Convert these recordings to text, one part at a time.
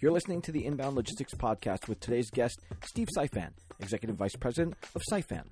You're listening to the Inbound Logistics Podcast with today's guest, Steve Sifan, Executive Vice President of Sifan.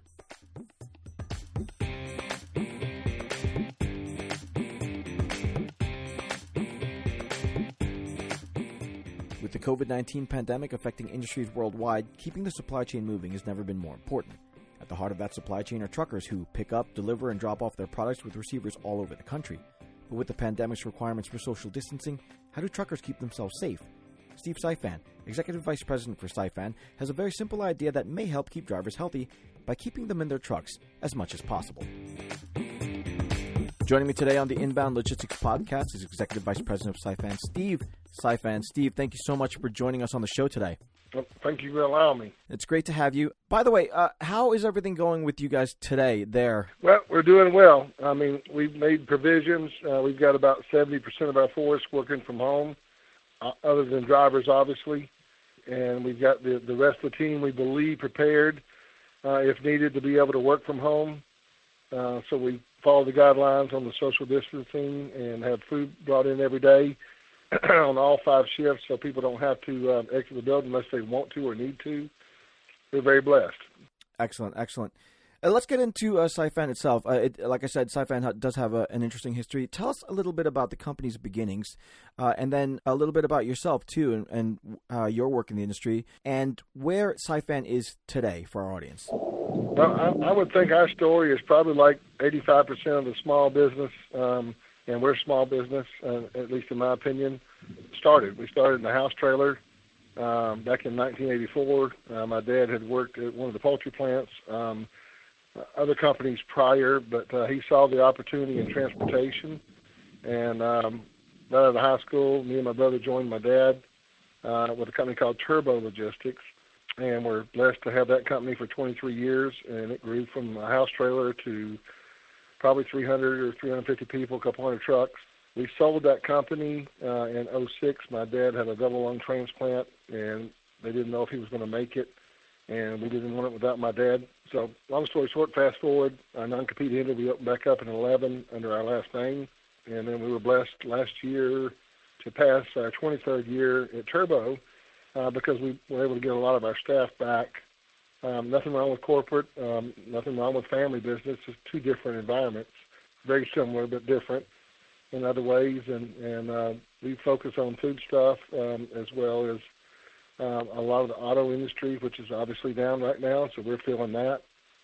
With the COVID-19 pandemic affecting industries worldwide, keeping the supply chain moving has never been more important. At the heart of that supply chain are truckers who pick up, deliver, and drop off their products with receivers all over the country. But with the pandemic's requirements for social distancing, how do truckers keep themselves safe? Steve Sifan, Executive Vice President for Sifan, has a very simple idea that may help keep drivers healthy by keeping them in their trucks as much as possible. Joining me today on the Inbound Logistics Podcast is Executive Vice President of Sifan, Steve Sifan. Steve, thank you so much for joining us on the show today. Well, thank you for allowing me. It's great to have you. By the way, how is everything going with you guys today there? Well, we're doing well. I mean, we've made provisions. We've got about 70% of our force working from home, other than drivers, obviously. And we've got the rest of the team, we believe, prepared, if needed, to be able to work from home. So we follow the guidelines on the social distancing and have food brought in every day on all 5 shifts, so people don't have to exit the building unless they want to or need to. We're very blessed. Excellent, excellent. Let's get into Sifan itself. Like I said, Sifan does have an interesting history. Tell us a little bit about the company's beginnings, and then a little bit about yourself, too, and your work in the industry, and where Sifan is today for our audience. Well, I would think our story is probably like 85% of the small business, and we're a small business, at least in my opinion, started. We started in a house trailer back in 1984. My dad had worked at one of the poultry plants, other companies prior, but he saw the opportunity in transportation. And right out of high school, me and my brother joined my dad with a company called Turbo Logistics. And we're blessed to have that company for 23 years, and it grew from a house trailer to probably 300 or 350 people, a couple hundred trucks. We sold that company in 2006. My dad had a double lung transplant, and they didn't know if he was going to make it, and we didn't want it without my dad. So long story short, fast forward, our non-compete ended. We opened back up in 2011 under our last name, and then we were blessed last year to pass our 23rd year at Turbo, because we were able to get a lot of our staff back. Nothing wrong with corporate, nothing wrong with family business. It's 2 different environments, very similar but different in other ways. And we focus on food stuff as well as a lot of the auto industry, which is obviously down right now, so we're feeling that.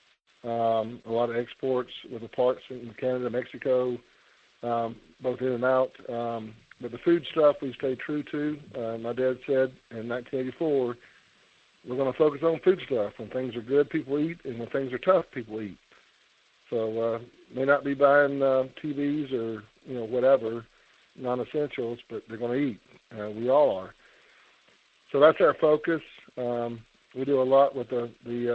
A lot of exports with the parts in Canada, Mexico, both in and out. But the food stuff we stay true to. My dad said in 1984, we're going to focus on food stuff. When things are good, people eat, and when things are tough, people eat. So may not be buying TVs or whatever, non-essentials, but they're going to eat. We all are. So that's our focus. We do a lot with the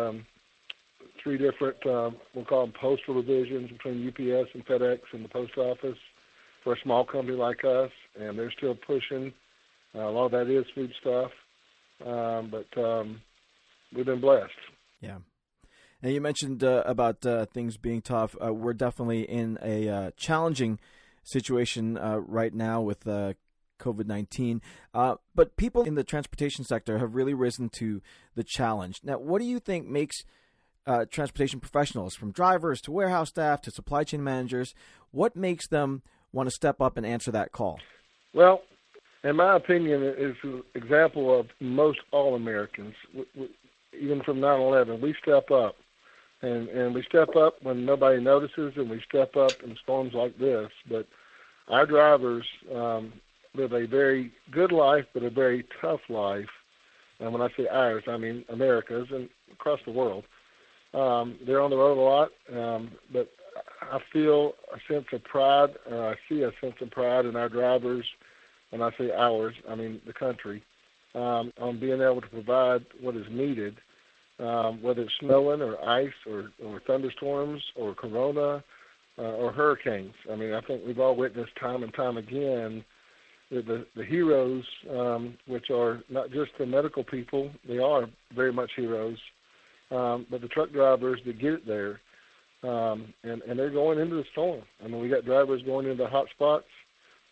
3 different, we'll call them postal divisions between UPS and FedEx and the post office for a small company like us, and they're still pushing. A lot of that is food stuff, but we've been blessed. Yeah. Now, you mentioned about things being tough. We're definitely in a challenging situation right now with COVID-19, but people in the transportation sector have really risen to the challenge. Now, what do you think makes transportation professionals, from drivers to warehouse staff to supply chain managers, what makes them want to step up and answer that call? Well, in my opinion, it's an example of most all Americans. Even from 9/11, we step up, and we step up when nobody notices, and we step up in storms like this. But our drivers live a very good life, but a very tough life. And when I say ours, I mean America's and across the world. They're on the road a lot, but I feel a sense of pride, I see a sense of pride in our drivers. When I say ours, I mean the country, on being able to provide what is needed, whether it's snowing or ice or thunderstorms or corona or hurricanes. I mean, I think we've all witnessed time and time again that the heroes, which are not just the medical people, they are very much heroes, but the truck drivers that get it there, and they're going into the storm. I mean, we got drivers going into hot spots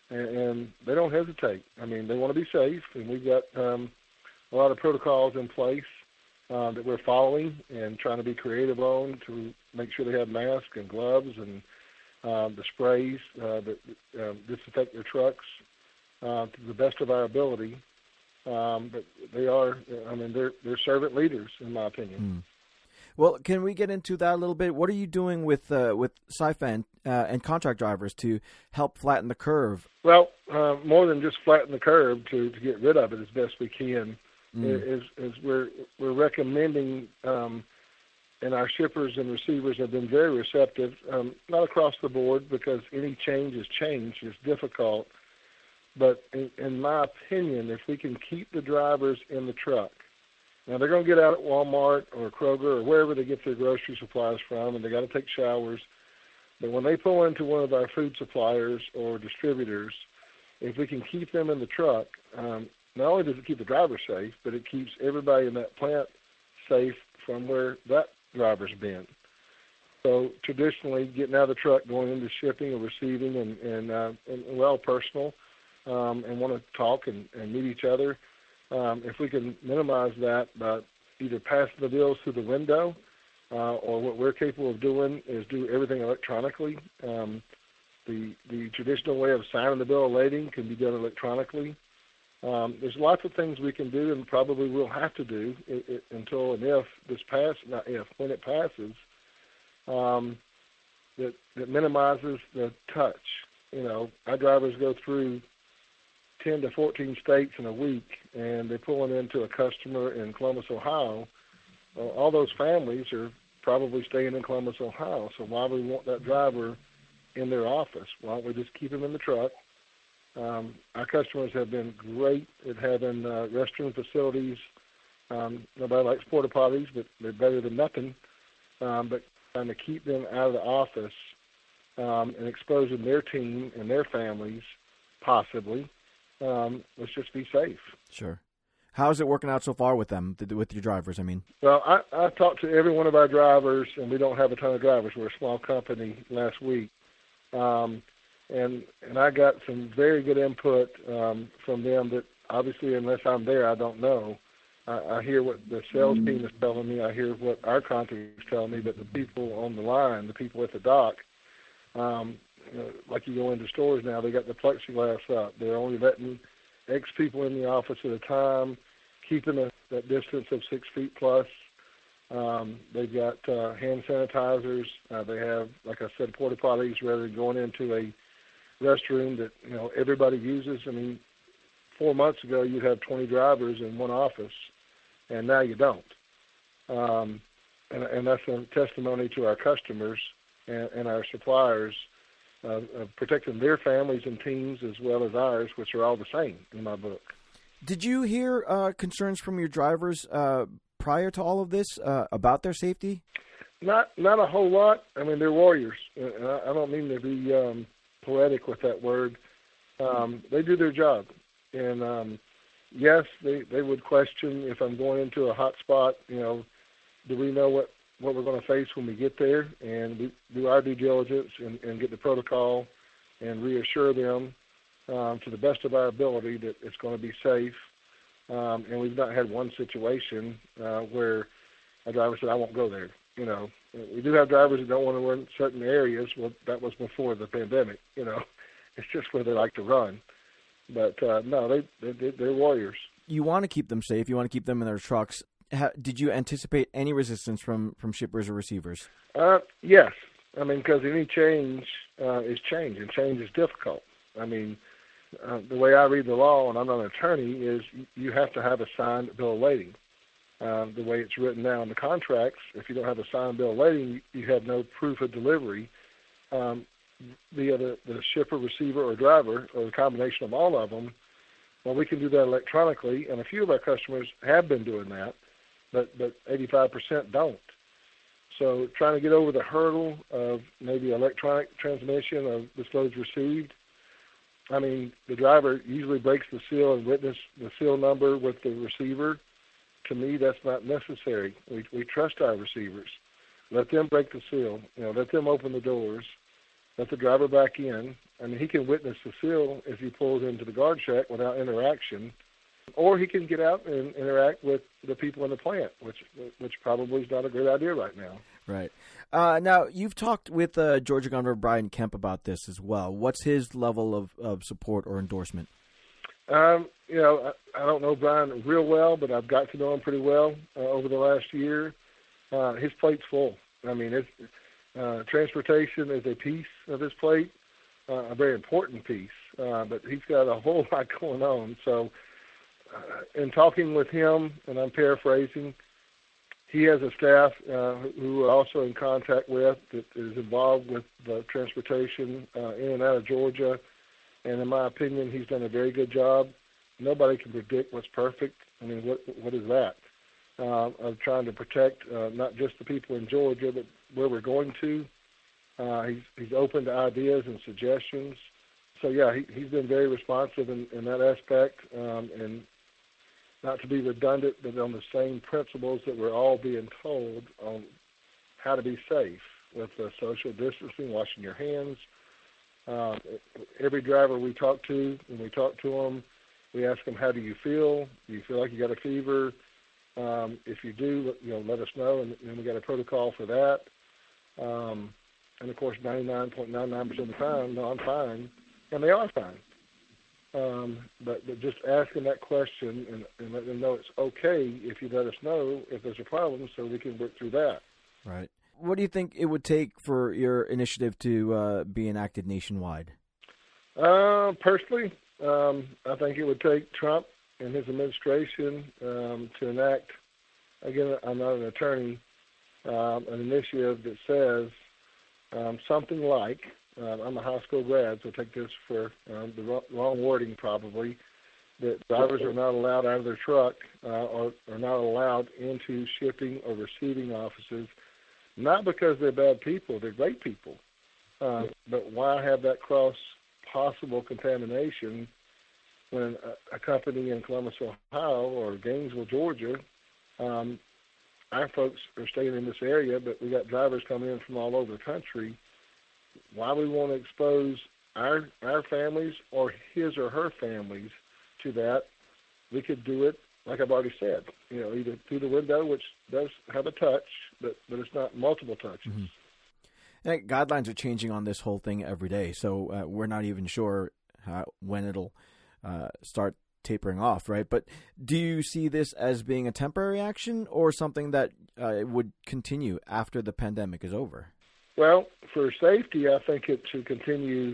and they don't hesitate. I mean, they want to be safe, and we've got a lot of protocols in place that we're following and trying to be creative on to make sure they have masks and gloves and the sprays that disinfect their trucks to the best of our ability. But they are, I mean, they're servant leaders, in my opinion. Well, can we get into that a little bit? What are you doing with SIFA and contract drivers to help flatten the curve? Well, more than just flatten the curve, to get rid of it as best we can, is we're recommending, and our shippers and receivers have been very receptive, not across the board because any change is change. It's difficult. But in my opinion, if we can keep the drivers in the truck, now they're going to get out at Walmart or Kroger or wherever they get their grocery supplies from, and they got to take showers. But when they pull into one of our food suppliers or distributors, if we can keep them in the truck, not only does it keep the driver safe, but it keeps everybody in that plant safe from where that driver's been. So traditionally, getting out of the truck, going into shipping or receiving, and well, personal, and want to talk and meet each other. If we can minimize that by either passing the bills through the window, or what we're capable of doing is do everything electronically. The traditional way of signing the bill of lading can be done electronically. There's lots of things we can do and probably will have to do until and if this passes, not if, when it passes, that minimizes the touch. You know, our drivers go through 10 to 14 states in a week, and they're pulling into a customer in Columbus, Ohio. Well, all those families are probably staying in Columbus, Ohio. So why would we want that driver in their office? Why don't we just keep him in the truck? Our customers have been great at having restroom facilities. Nobody likes porta potties, but they're better than nothing. But trying to keep them out of the office and exposing their team and their families, possibly. Let's just be safe. Sure. How is it working out so far with them, with your drivers, I mean? Well, I talked to every one of our drivers, and we don't have a ton of drivers. We're a small company last week. And I got some very good input from them that obviously, unless I'm there, I don't know. I hear what the sales team is telling me. I hear what our contractors is telling me, but the people on the line, the people at the dock, like you go into stores now, they got the plexiglass up. They're only letting X people in the office at a time, keeping that distance of 6 feet plus. They've got hand sanitizers. They have, like I said, porta potties rather than going into a restroom that everybody uses. I mean, 4 months ago you'd have 20 drivers in one office, and now you don't. And that's a testimony to our customers and our suppliers of protecting their families and teams as well as ours, which are all the same in my book. Did you hear concerns from your drivers prior to all of this about their safety? Not a whole lot. I mean, they're warriors. And I don't mean to be poetic with that word. They do their job. And, yes, they would question if I'm going into a hot spot, do we know what we're going to face when we get there, and we do our due diligence and get the protocol and reassure them to the best of our ability that it's going to be safe. And we've not had one situation where a driver said, I won't go there. We do have drivers that don't want to run certain areas. Well, that was before the pandemic. It's just where they like to run. But, no, they're warriors. You want to keep them safe. You want to keep them in their trucks. Did you anticipate any resistance from shippers or receivers? Yes. I mean, because any change is change, and change is difficult. I mean, the way I read the law, and I'm not an attorney, is you have to have a signed bill of lading. The way it's written now in the contracts, if you don't have a signed bill of lading, you have no proof of delivery via the shipper, receiver, or driver, or the combination of all of them. Well, we can do that electronically, and a few of our customers have been doing that, but 85% don't. So trying to get over the hurdle of maybe electronic transmission of this load's received, I mean, the driver usually breaks the seal and witness the seal number with the receiver. To me, that's not necessary. We trust our receivers. Let them break the seal. Let them open the doors. Let the driver back in. I mean, he can witness the seal as he pulls into the guard shack without interaction, or he can get out and interact with the people in the plant, which probably is not a great idea right now. Right. Now, you've talked with Georgia Governor Brian Kemp about this as well. What's his level of support or endorsement? You know, I don't know Brian real well, but I've got to know him pretty well over the last year. His plate's full. I mean, transportation is a piece of his plate, a very important piece, but he's got a whole lot going on. So in talking with him, and I'm paraphrasing, he has a staff who are also in contact with that is involved with the transportation in and out of Georgia. And in my opinion, he's done a very good job. Nobody can predict what's perfect. I mean, what is that? Of trying to protect not just the people in Georgia, but where we're going to. He's open to ideas and suggestions. So, yeah, he's been very responsive in that aspect. And not to be redundant, but on the same principles that we're all being told on how to be safe with social distancing, washing your hands. Every driver we talk to, when we talk to them, we ask them, how do you feel? Do you feel like you got a fever? If you do, let us know, and we got a protocol for that. And, of course, 99.99% of the time, no, I'm fine, and they are fine. But just asking that question and letting them know it's okay if you let us know if there's a problem so we can work through that. Right. What do you think it would take for your initiative to be enacted nationwide? Personally, I think it would take Trump and his administration to enact, again, I'm not an attorney, an initiative that says something like, I'm a high school grad, so take this for the wrong wording probably, that drivers are not allowed out of their truck or are not allowed into shipping or receiving offices, not because they're bad people, they're great people. But why have that cross possible contamination when a company in Columbus, Ohio, or Gainesville, Georgia, our folks are staying in this area, but we got drivers coming in from all over the country. Why we want to expose our families or his or her families to that? We could do it, like I've already said, either through the window, which does have a touch, but it's not multiple touches. Mm-hmm. And guidelines are changing on this whole thing every day, so we're not even sure when it'll start tapering off, right? But do you see this as being a temporary action or something that would continue after the pandemic is over? Well, for safety, I think it should continue.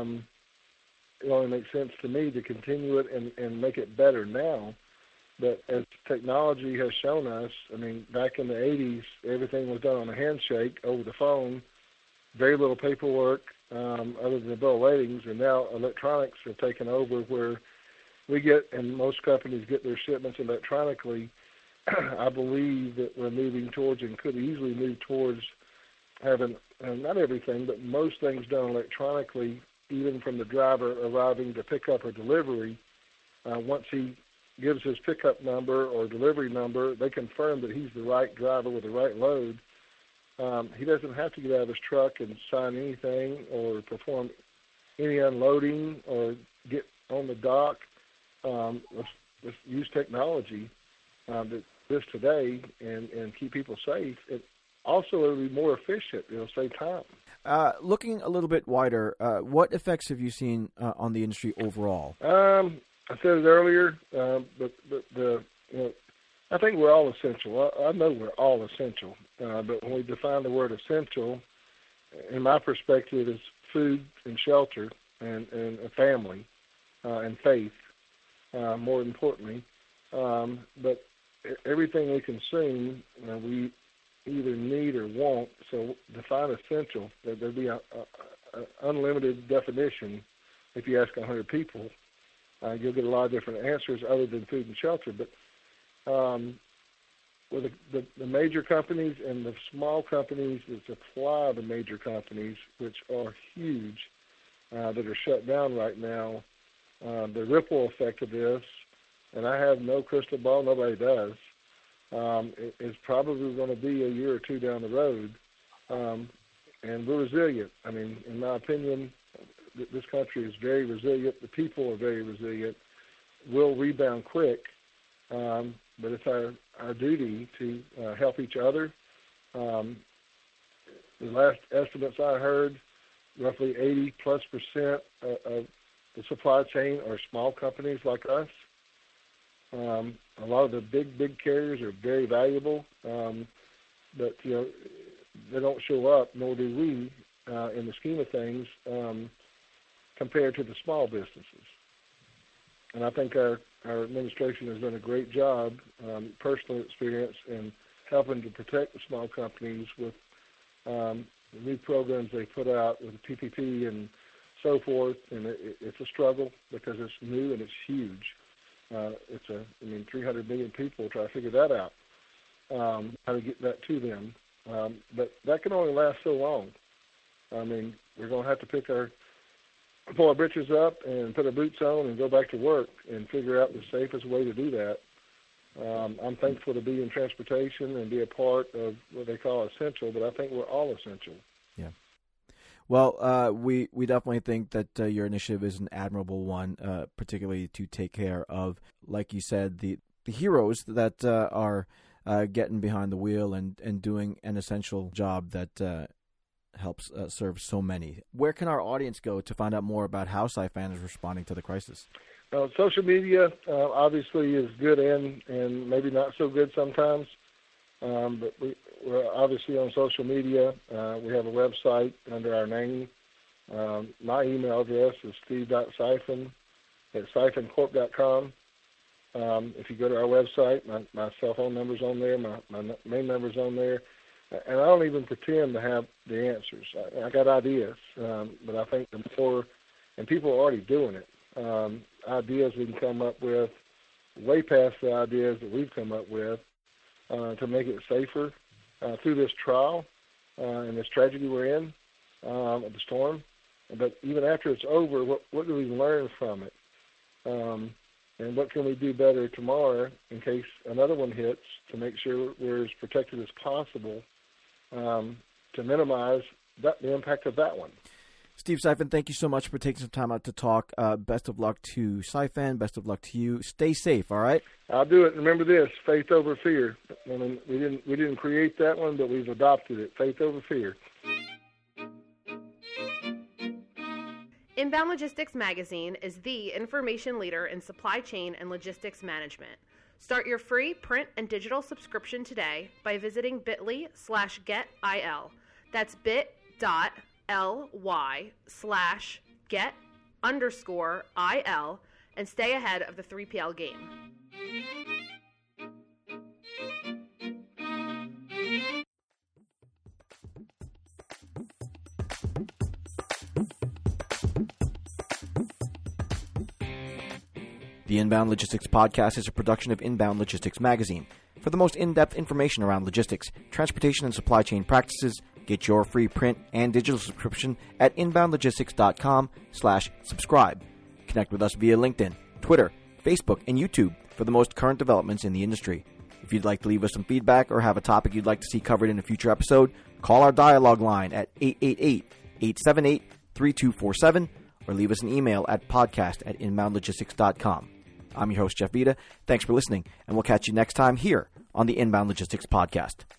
It only makes sense to me to continue it and make it better now. But as technology has shown us, I mean, back in the 80s, everything was done on a handshake over the phone, very little paperwork other than the bill of ladings, and now electronics have taken over where we get, and most companies get their shipments electronically. I believe that we're moving towards and could easily move towards having, not everything, but most things done electronically, even from the driver arriving to pick up or delivery. Once he gives his pickup number or delivery number, they confirm that he's the right driver with the right load. He doesn't have to get out of his truck and sign anything or perform any unloading or get on the dock. Let's use technology that exists today and keep people safe. Also, it'll be more efficient. It'll save time. Looking a little bit wider, what effects have you seen on the industry overall? I said it earlier, but I think we're all essential. I know we're all essential, but when we define the word essential, in my perspective, is food and shelter and a family and faith, more importantly. But everything we consume, we either need or want. So define essential. There'd be an unlimited definition. If you ask 100 people, you'll get a lot of different answers other than food and shelter. But with the major companies and the small companies that supply the major companies, which are huge, that are shut down right now, the ripple effect of this, and I have no crystal ball, nobody does, is probably going to be a year or two down the road. And we're resilient. I mean, in my opinion, this country is very resilient. The people are very resilient. We'll rebound quick, but it's our duty to help each other. The last estimates I heard, roughly 80+% of the supply chain are small companies like us. A lot of the big carriers are very valuable, but they don't show up, nor do we, in the scheme of things, compared to the small businesses. And I think our administration has done a great job, personal experience, in helping to protect the small companies with the new programs they put out with the PPP and so forth. And it's a struggle because it's new and it's huge. 300 million people try to figure that out, how to get that to them. But that can only last so long. We're going to have to pull our britches up and put our boots on and go back to work and figure out the safest way to do that. I'm thankful to be in transportation and be a part of what they call essential, but I think we're all essential. Yeah. Well, we definitely think that your initiative is an admirable one, particularly to take care of, like you said, the heroes that are getting behind the wheel and doing an essential job that helps serve so many. Where can our audience go to find out more about how Sci-Fan is responding to the crisis? Social media obviously is good and maybe not so good sometimes, but we're obviously on social media. We have a website under our name. My email address is steve.siphon@siphoncorp.com. If you go to our website, my cell phone number's on there, my main number's on there. And I don't even pretend to have the answers. I got ideas, but I think the more, and people are already doing it, ideas we can come up with way past the ideas that we've come up with to make it safer through this trial and this tragedy we're in, of the storm. But even after it's over, what do we learn from it? And what can we do better tomorrow in case another one hits to make sure we're as protected as possible to minimize the impact of that one. Steve Siphon, thank you so much for taking some time out to talk. Best of luck to Sci-Fan. Best of luck to you. Stay safe, all right? I'll do it. Remember this, faith over fear. We didn't create that one, but we've adopted it. Faith over fear. Inbound Logistics Magazine is the information leader in supply chain and logistics management. Start your free print and digital subscription today by visiting bit.ly/getil. That's bit.ly/get_IL and stay ahead of the 3PL game. The Inbound Logistics Podcast is a production of Inbound Logistics Magazine. For the most in-depth information around logistics, transportation, and supply chain practices, get your free print and digital subscription at inboundlogistics.com/subscribe. Connect with us via LinkedIn, Twitter, Facebook, and YouTube for the most current developments in the industry. If you'd like to leave us some feedback or have a topic you'd like to see covered in a future episode, call our dialogue line at 888-878-3247 or leave us an email at podcast@inboundlogistics.com. I'm your host, Jeff Vita. Thanks for listening, and we'll catch you next time here on the Inbound Logistics Podcast.